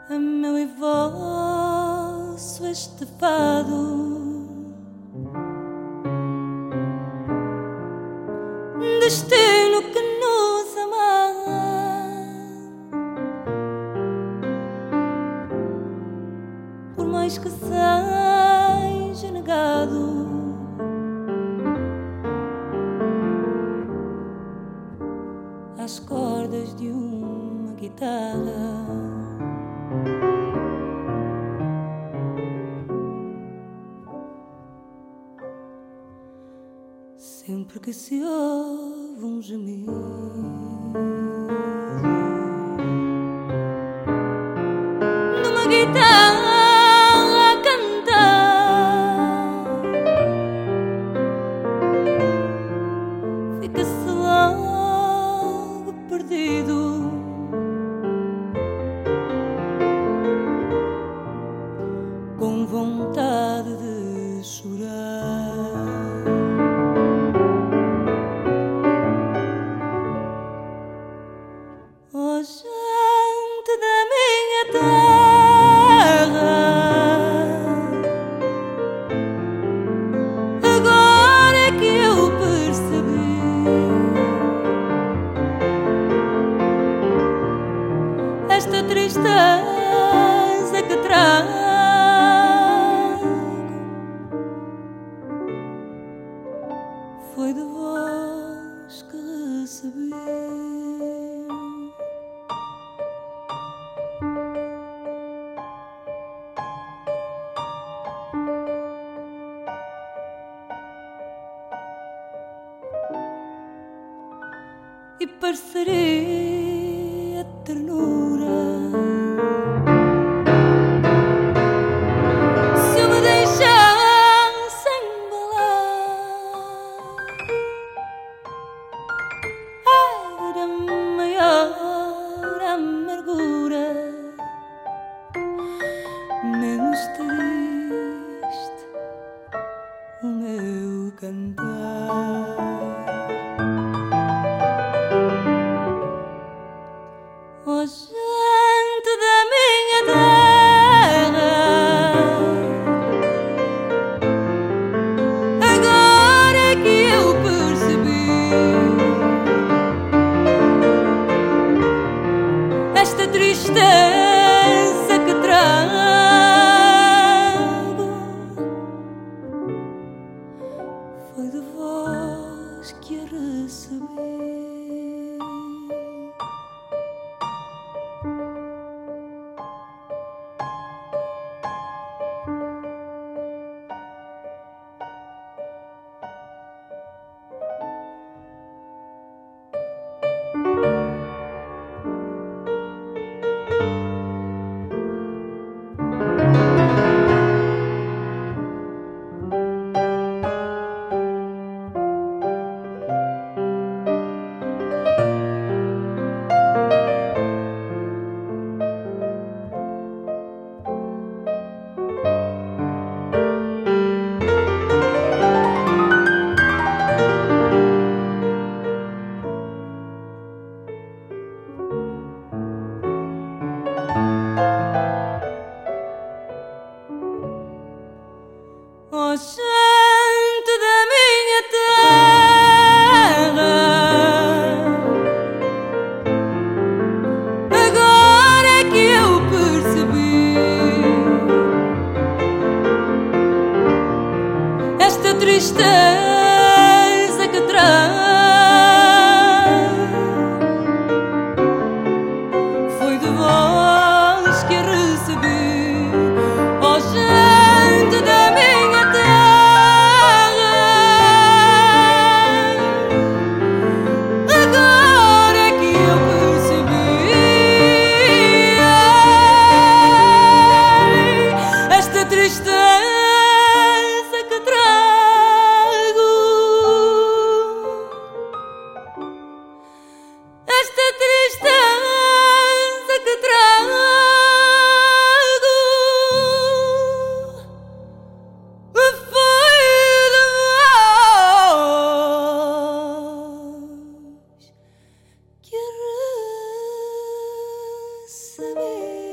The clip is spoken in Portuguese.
é meu e vosso este fado, destino que nos amarra, por mais que seja negado, às cordas de uma guitarra. Sempre que se ouve um gemido numa guitarra a cantar, fica-se logo perdido, com vontade de chorar. Oh, gente da minha terra, agora é que eu percebi esta tristeza que trago. Foi de vós que recebi. E pareceria ternura se eu me deixasse embalar. Era maior a amargura, menos triste o meu cantar. Oh, gente da minha terra, agora é que eu percebi esta tristeza que trago. Foi de vós que a recebi. Oh, gente da minha terra, agora é que eu percebi esta tristeza que trago. Foi de vós que a recebi. Oh, gente da minha terra, agora é que eu percebi esta tristeza que trago, esta tristeza que trago. Que recebi.